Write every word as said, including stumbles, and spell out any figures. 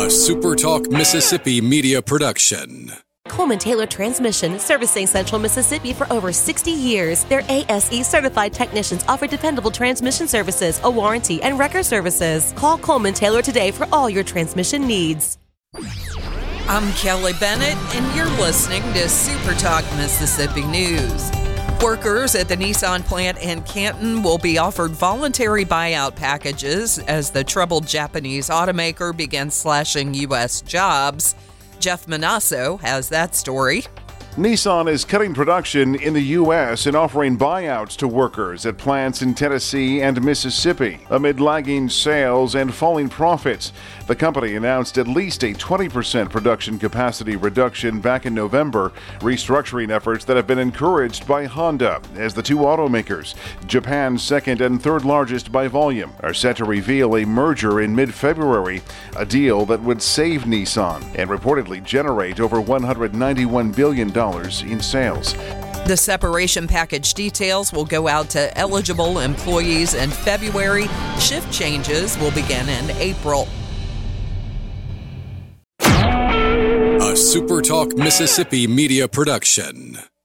A SuperTalk Mississippi media production. Coleman Taylor Transmission, servicing Central Mississippi for over sixty years. Their A S E certified technicians offer dependable transmission services, a warranty, and wrecker services. Call Coleman Taylor today for all your transmission needs. I'm Kelly Bennett, and you're listening to SuperTalk Mississippi News. Workers at the Nissan plant in Canton will be offered voluntary buyout packages as the troubled Japanese automaker begins slashing U S jobs. Jeff Manasso has that story. Nissan is cutting production in the U S and offering buyouts to workers at plants in Tennessee and Mississippi amid lagging sales and falling profits. The company announced at least a twenty percent production capacity reduction back in November, restructuring efforts that have been encouraged by Honda, as the two automakers, Japan's second and third largest by volume, are set to reveal a merger in mid-February, a deal that would save Nissan and reportedly generate over one hundred ninety-one billion dollars in sales. The separation package details will go out to eligible employees in February. Shift changes will begin in April. A SuperTalk Mississippi media production.